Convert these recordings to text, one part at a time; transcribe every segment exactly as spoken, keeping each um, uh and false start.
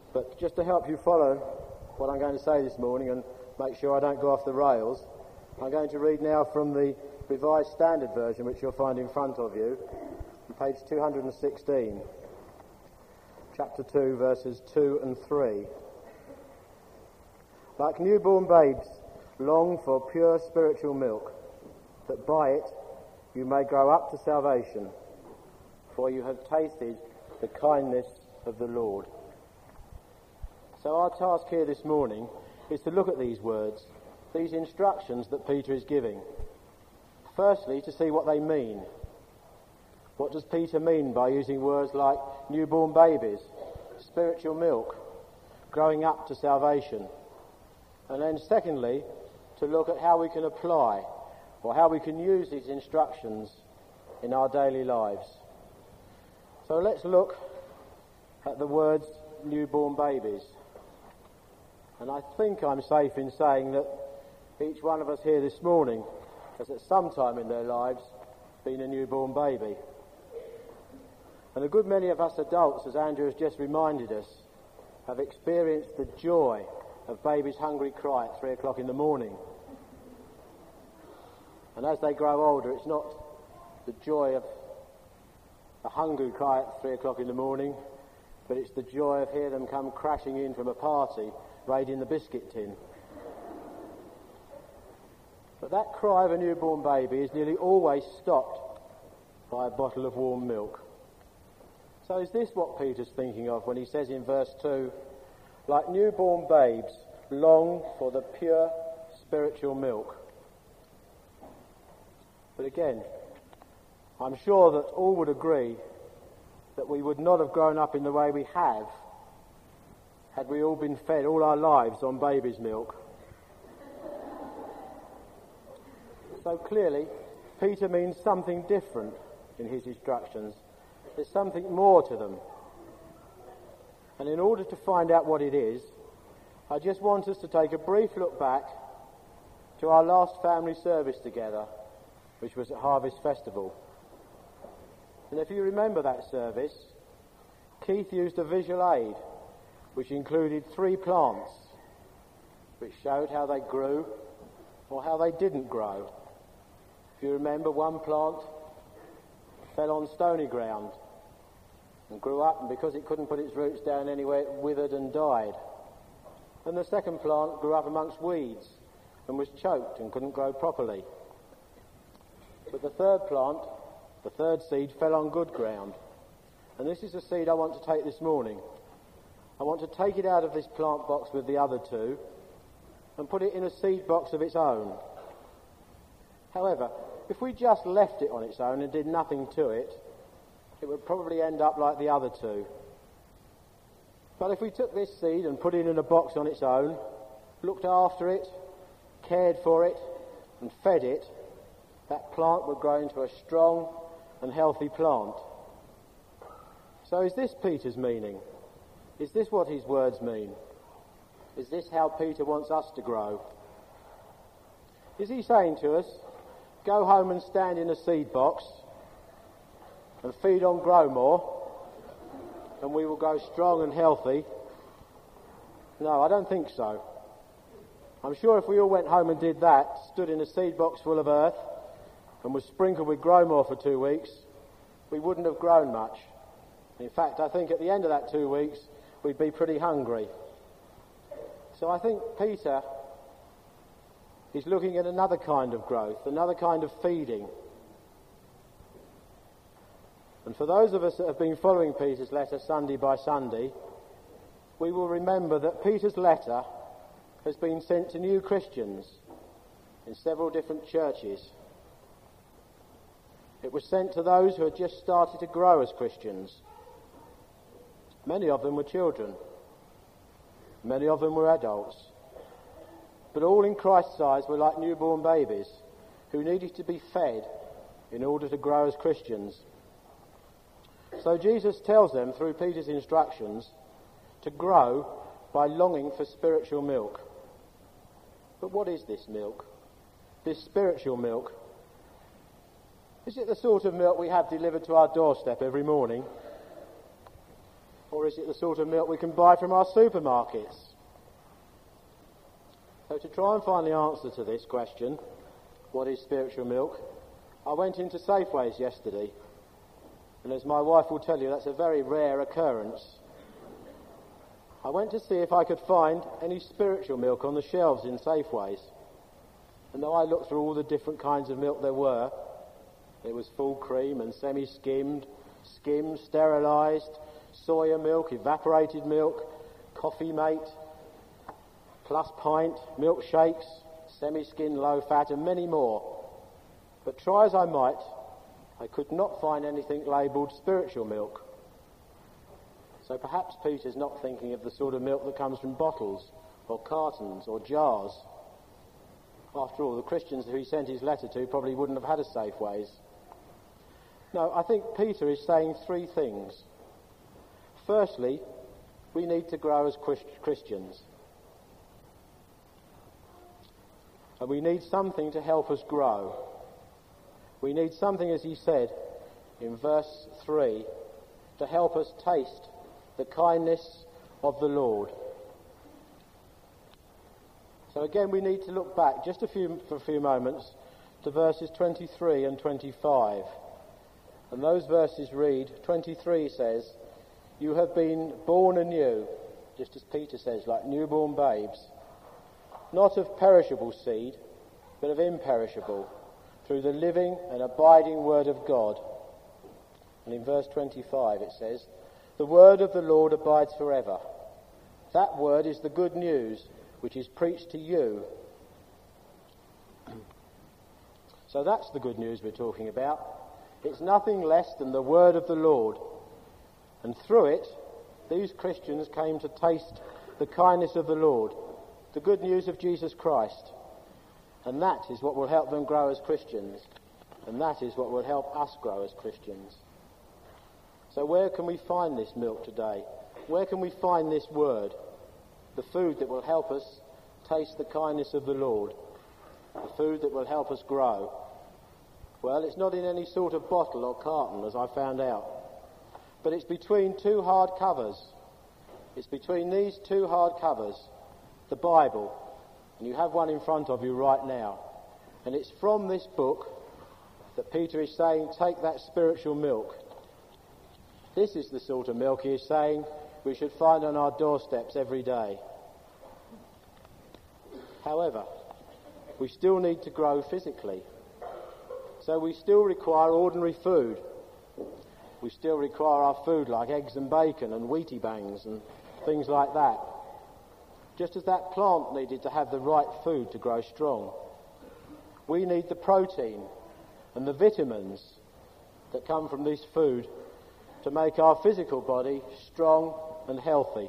But just to help you follow what I'm going to say this morning and make sure I don't go off the rails, I'm going to read now from the Revised Standard Version, which you'll find in front of you, on page two hundred sixteen, chapter two, verses two and three. Like newborn babes, long for pure spiritual milk, that by it you may grow up to salvation, for you have tasted the kindness of the Lord. So our task here this morning is to look at these words, these instructions that Peter is giving. Firstly, to see what they mean. What does Peter mean by using words like newborn babies, spiritual milk, growing up to salvation? And then secondly, to look at how we can apply or how we can use these instructions in our daily lives. So let's look at the words newborn babies. And I think I'm safe in saying that each one of us here this morning has at some time in their lives been a newborn baby. And a good many of us adults, as Andrew has just reminded us, have experienced the joy of baby's hungry cry at three o'clock in the morning. And as they grow older, it's not the joy of a hungry cry at three o'clock in the morning, but it's the joy of hearing them come crashing in from a party, raiding the biscuit tin. But that cry of a newborn baby is nearly always stopped by a bottle of warm milk. So is this what Peter's thinking of when he says in verse two, like newborn babes, long for the pure spiritual milk? But again, I'm sure that all would agree that we would not have grown up in the way we have had we all been fed all our lives on baby's milk. So clearly, Peter means something different in his instructions. There's something more to them. And in order to find out what it is, I just want us to take a brief look back to our last family service together, which was at Harvest Festival. And if you remember that service, Keith used a visual aid which included three plants which showed how they grew or how they didn't grow. If you remember, one plant fell on stony ground and grew up, and because it couldn't put its roots down anywhere, it withered and died. And the second plant grew up amongst weeds and was choked and couldn't grow properly. But the third plant, the third seed, fell on good ground. And this is the seed I want to take this morning. I want to take it out of this plant box with the other two and put it in a seed box of its own. However, if we just left it on its own and did nothing to it, it would probably end up like the other two. But if we took this seed and put it in a box on its own, looked after it, cared for it, and fed it, that plant would grow into a strong and healthy plant. So is this Peter's meaning? Is this what his words mean? Is this how Peter wants us to grow? Is he saying to us, go home and stand in a seed box and feed on Grow More, and we will grow strong and healthy? No, I don't think so. I'm sure if we all went home and did that, stood in a seed box full of earth, and was sprinkled with Grow More for two weeks, we wouldn't have grown much. In fact, I think at the end of that two weeks, we'd be pretty hungry. So I think Peter is looking at another kind of growth, another kind of feeding. And for those of us that have been following Peter's letter Sunday by Sunday, we will remember that Peter's letter has been sent to new Christians in several different churches. It was sent to those who had just started to grow as Christians. Many of them were children. Many of them were adults. But all in Christ's eyes were like newborn babies who needed to be fed in order to grow as Christians. So Jesus tells them through Peter's instructions to grow by longing for spiritual milk. But what is this milk? This spiritual milk? Is it the sort of milk we have delivered to our doorstep every morning? Or is it the sort of milk we can buy from our supermarkets? So to try and find the answer to this question, what is spiritual milk, I went into Safeways yesterday, and as my wife will tell you, that's a very rare occurrence. I went to see if I could find any spiritual milk on the shelves in Safeways, and though I looked through all the different kinds of milk there were, it was full cream and semi-skimmed, skimmed, sterilised, soya milk, evaporated milk, coffee mate, plus pint, milkshakes, semi-skimmed, low-fat, and many more. But try as I might, I could not find anything labelled spiritual milk. So perhaps Peter's not thinking of the sort of milk that comes from bottles or cartons or jars. After all, the Christians who he sent his letter to probably wouldn't have had a Safeways. No, I think Peter is saying three things. Firstly, we need to grow as Christians. And we need something to help us grow. We need something, as he said in verse three, to help us taste the kindness of the Lord. So again, we need to look back just a few, for a few moments to verses twenty-three and twenty-five. And those verses read, twenty-three says, "You have been born anew," just as Peter says, like newborn babes, "not of perishable seed, but of imperishable, through the living and abiding word of God." And in verse twenty-five it says, "The word of the Lord abides forever." That word is the good news which is preached to you. So that's the good news we're talking about. It's nothing less than the word of the Lord. And through it, these Christians came to taste the kindness of the Lord, the good news of Jesus Christ. And that is what will help them grow as Christians. And that is what will help us grow as Christians. So where can we find this milk today? Where can we find this word? The food that will help us taste the kindness of the Lord. The food that will help us grow. Well, it's not in any sort of bottle or carton, as I found out. But it's between two hard covers. It's between these two hard covers, the Bible. And you have one in front of you right now. And it's from this book that Peter is saying, take that spiritual milk. This is the sort of milk he is saying we should find on our doorsteps every day. However, we still need to grow physically. So we still require ordinary food. We still require our food like eggs and bacon and Wheatie Bangs and things like that. Just as that plant needed to have the right food to grow strong. We need the protein and the vitamins that come from this food to make our physical body strong and healthy.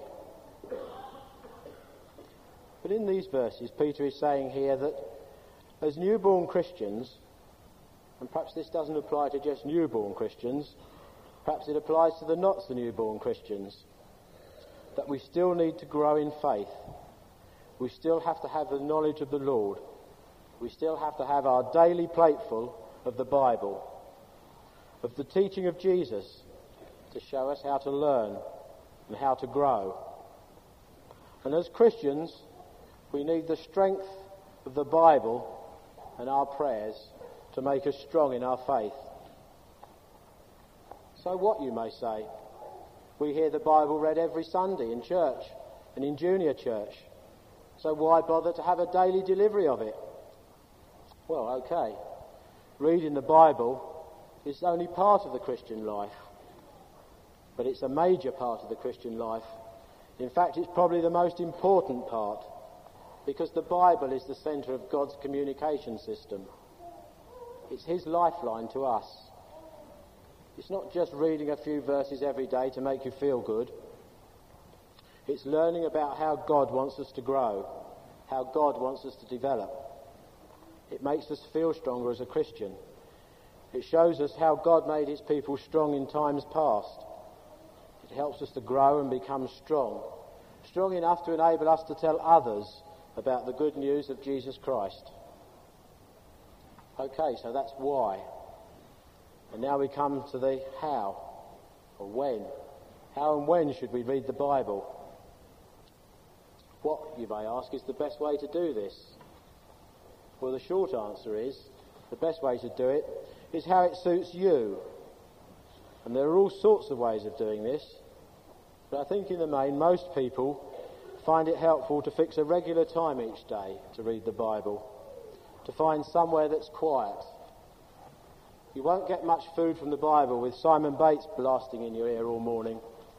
But in these verses, Peter is saying here that as newborn Christians, and perhaps this doesn't apply to just newborn Christians, perhaps it applies to the not so newborn Christians, that we still need to grow in faith. We still have to have the knowledge of the Lord. We still have to have our daily plateful of the Bible, of the teaching of Jesus, to show us how to learn and how to grow. And as Christians, we need the strength of the Bible and our prayers to make us strong in our faith. So what, you may say? We hear the Bible read every Sunday in church and in junior church. So why bother to have a daily delivery of it? Well, okay. Reading the Bible is only part of the Christian life. But it's a major part of the Christian life. In fact, it's probably the most important part, because the Bible is the centre of God's communication system. It's his lifeline to us. It's not just reading a few verses every day to make you feel good. It's learning about how God wants us to grow, how God wants us to develop. It makes us feel stronger as a Christian. It shows us how God made his people strong in times past. It helps us to grow and become strong, strong enough to enable us to tell others about the good news of Jesus Christ. Okay, so that's why. And now we come to the how, or when. How and when should we read the Bible? What, you may ask, is the best way to do this? Well, the short answer is, the best way to do it is how it suits you. And there are all sorts of ways of doing this, but I think in the main most people find it helpful to fix a regular time each day to read the Bible, to find somewhere that's quiet. You won't get much food from the Bible with Simon Bates blasting in your ear all morning.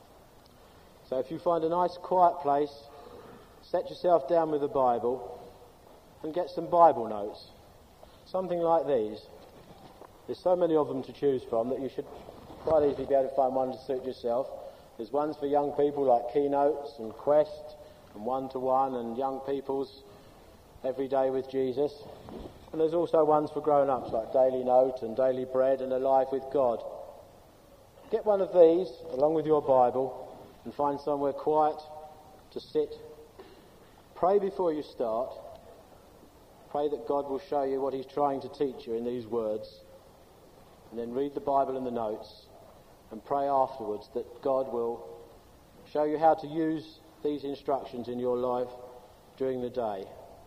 So if you find a nice quiet place, set yourself down with the Bible and get some Bible notes. Something like these. There's so many of them to choose from that you should quite easily be able to find one to suit yourself. There's ones for young people like Keynotes and Quest and One-to-One and Young People's Every Day with Jesus. And there's also ones for grown-ups like Daily Note and Daily Bread and Alive with God. Get one of these along with your Bible and find somewhere quiet to sit. Pray before you start. Pray that God will show you what he's trying to teach you in these words. And then read the Bible and the notes and pray afterwards that God will show you how to use these instructions in your life during the day.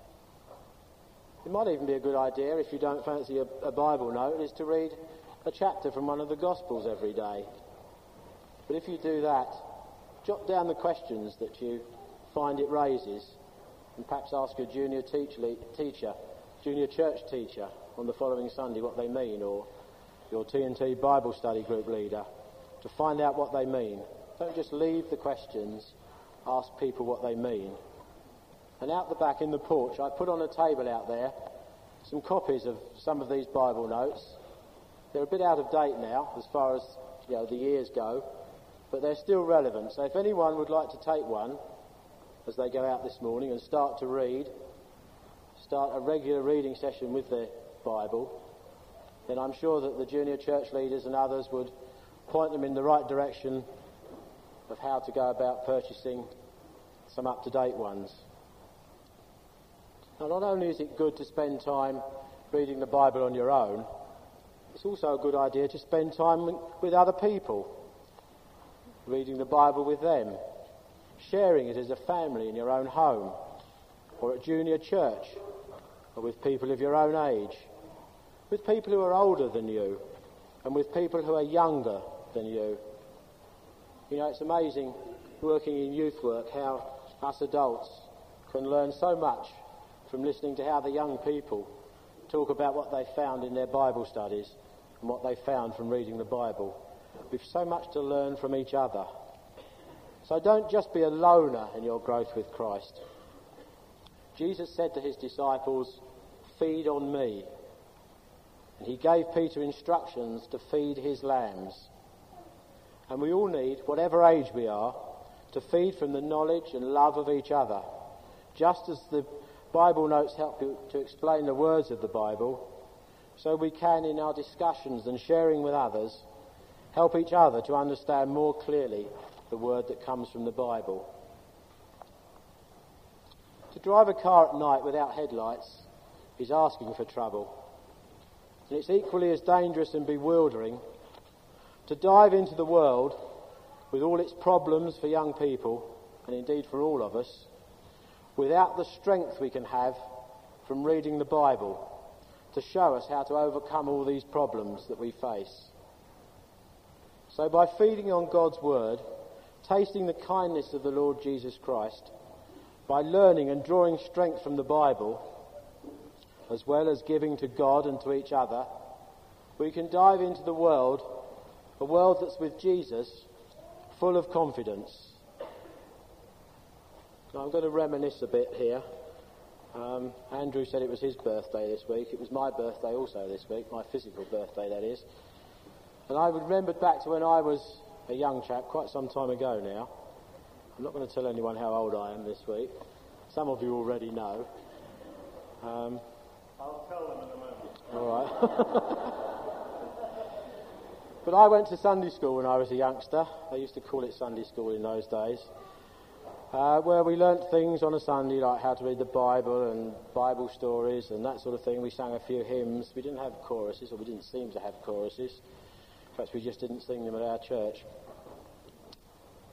It might even be a good idea, if you don't fancy a, a Bible note, is to read a chapter from one of the Gospels every day. But if you do that, jot down the questions that you find it raises and perhaps ask your junior teach le- teacher, junior church teacher on the following Sunday what they mean, or your T and T Bible study group leader, to find out what they mean. Don't just leave the questions, ask people what they mean. And out the back in the porch, I put on a table out there some copies of some of these Bible notes. They're a bit out of date now as far as, you know, the years go, but they're still relevant. So if anyone would like to take one as they go out this morning and start to read, start a regular reading session with the Bible, then I'm sure that the junior church leaders and others would point them in the right direction of how to go about purchasing some up-to-date ones. Now, not only is it good to spend time reading the Bible on your own, it's also a good idea to spend time with other people, reading the Bible with them, sharing it as a family in your own home, or at junior church, or with people of your own age, with people who are older than you, and with people who are younger than you. You know, it's amazing working in youth work how us adults can learn so much from listening to how the young people talk about what they found in their Bible studies and what they found from reading the Bible. We've so much to learn from each other. So don't just be a loner in your growth with Christ. Jesus said to his disciples, "Feed on me." And he gave Peter instructions to feed his lambs. And we all need, whatever age we are, to feed from the knowledge and love of each other. Just as the Bible notes help you to explain the words of the Bible, so we can, in our discussions and sharing with others, help each other to understand more clearly the word that comes from the Bible. To drive a car at night without headlights is asking for trouble. And it's equally as dangerous and bewildering to dive into the world with all its problems for young people, and indeed for all of us, without the strength we can have from reading the Bible to show us how to overcome all these problems that we face. So by feeding on God's word, tasting the kindness of the Lord Jesus Christ, by learning and drawing strength from the Bible, as well as giving to God and to each other, we can dive into the world, a world that's with Jesus, full of confidence. Now, I'm going to reminisce a bit here. Um, Andrew said it was his birthday this week. It was my birthday also this week, my physical birthday, that is. And I remembered back to when I was a young chap, quite some time ago now. I'm not going to tell anyone how old I am this week. Some of you already know. Um, I'll tell them in a moment. All right. But I went to Sunday school when I was a youngster. They used to call it Sunday school in those days. Uh, where we learnt things on a Sunday like how to read the Bible and Bible stories and that sort of thing. We sang a few hymns. We didn't have choruses, or we didn't seem to have choruses. Perhaps we just didn't sing them at our church.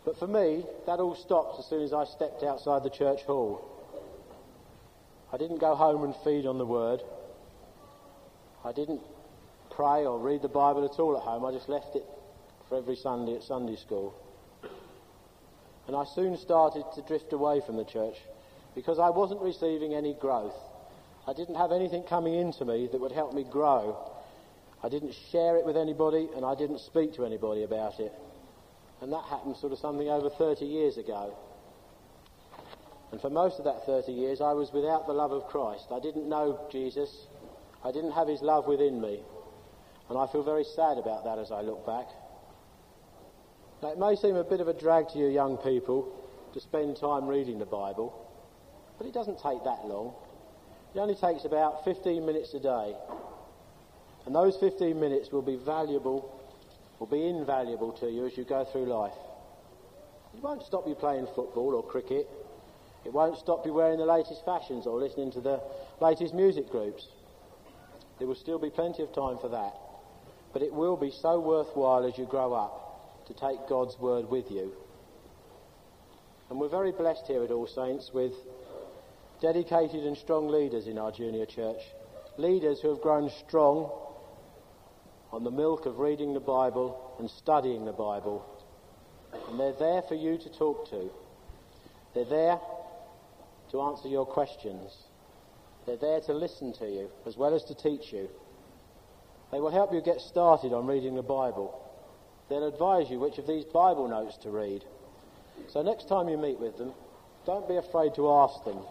But for me, that all stopped as soon as I stepped outside the church hall. I didn't go home and feed on the Word. I didn't pray or read the Bible at all at home. I just left it for every Sunday at Sunday school. And I soon started to drift away from the church because I wasn't receiving any growth. I didn't have anything coming into me that would help me grow. I didn't share it with anybody, and I didn't speak to anybody about it. And that happened sort of something over thirty years ago. And for most of that thirty years, I was without the love of Christ. I didn't know Jesus. I didn't have his love within me. And I feel very sad about that as I look back. Now, it may seem a bit of a drag to you young people to spend time reading the Bible, but it doesn't take that long. It only takes about fifteen minutes a day. And those fifteen minutes will be valuable, will be invaluable to you as you go through life. It won't stop you playing football or cricket. It won't stop you wearing the latest fashions or listening to the latest music groups. There will still be plenty of time for that. But it will be so worthwhile as you grow up to take God's word with you. And we're very blessed here at All Saints with dedicated and strong leaders in our junior church. Leaders who have grown strong on the milk of reading the Bible and studying the Bible. And they're there for you to talk to. They're there to answer your questions. They're there to listen to you as well as to teach you. They will help you get started on reading the Bible. They'll advise you which of these Bible notes to read. So next time you meet with them, don't be afraid to ask them.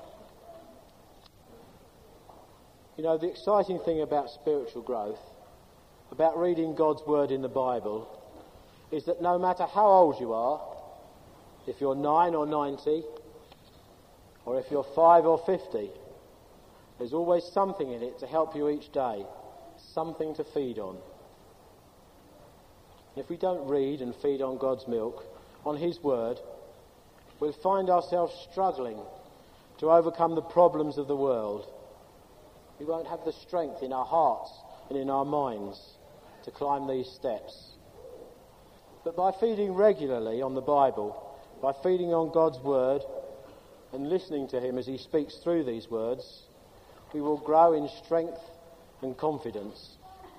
You know, the exciting thing about spiritual growth, about reading God's word in the Bible, is that no matter how old you are, if you're nine or ninety, or if you're five or fifty, there's always something in it to help you each day, something to feed on. If we don't read and feed on God's milk, on his word, we'll find ourselves struggling to overcome the problems of the world. We won't have the strength in our hearts and in our minds to climb these steps. But by feeding regularly on the Bible, by feeding on God's word and listening to him as he speaks through these words, we will grow in strength and confidence.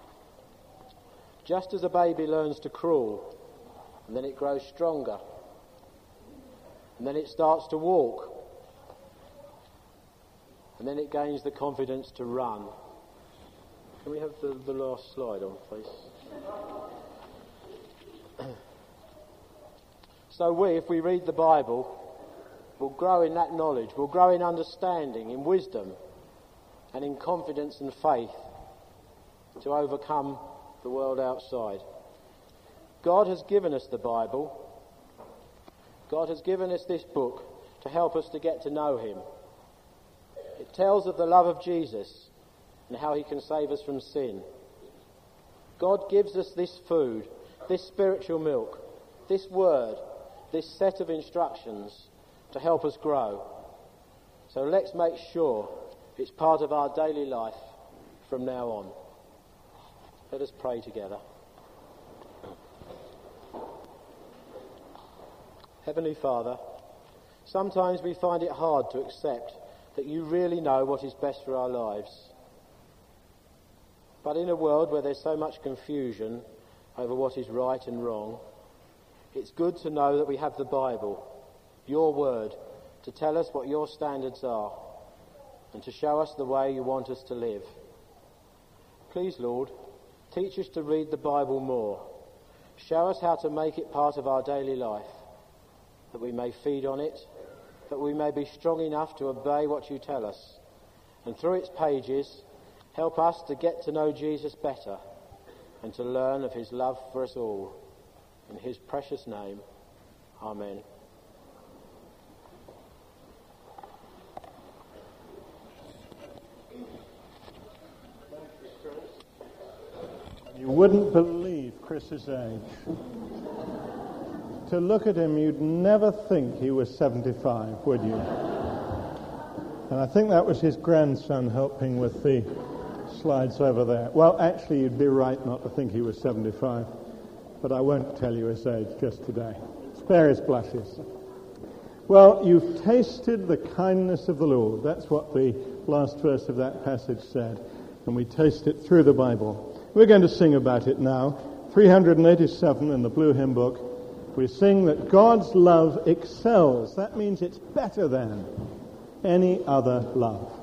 Just as a baby learns to crawl, and then it grows stronger, and then it starts to walk, and then it gains the confidence to run. Can we have the, the last slide on, please? So we, if we read the Bible, will grow in that knowledge, will grow in understanding, in wisdom, and in confidence and faith to overcome the world outside. God has given us the Bible. God has given us this book to help us to get to know him. It tells of the love of Jesus and how he can save us from sin. God gives us this food, this spiritual milk, this word, this set of instructions to help us grow. So let's make sure it's part of our daily life from now on. Let us pray together. Heavenly Father, sometimes we find it hard to accept that you really know what is best for our lives. But in a world where there's so much confusion over what is right and wrong, it's good to know that we have the Bible, your word, to tell us what your standards are and to show us the way you want us to live. Please, Lord, teach us to read the Bible more. Show us how to make it part of our daily life, that we may feed on it, that we may be strong enough to obey what you tell us, and through its pages, help us to get to know Jesus better and to learn of his love for us all. In his precious name, amen. You wouldn't believe Chris's age. To look at him, you'd never think he was seventy-five, would you? And I think that was his grandson helping with the slides over there. Well, actually, you'd be right not to think he was seventy-five, but I won't tell you his age just today. Spare his blushes. Well, you've tasted the kindness of the Lord. That's what the last verse of that passage said. And we taste it through the Bible. We're going to sing about it now. three eighty-seven in the Blue Hymn Book. We sing that God's love excels. That means it's better than any other love.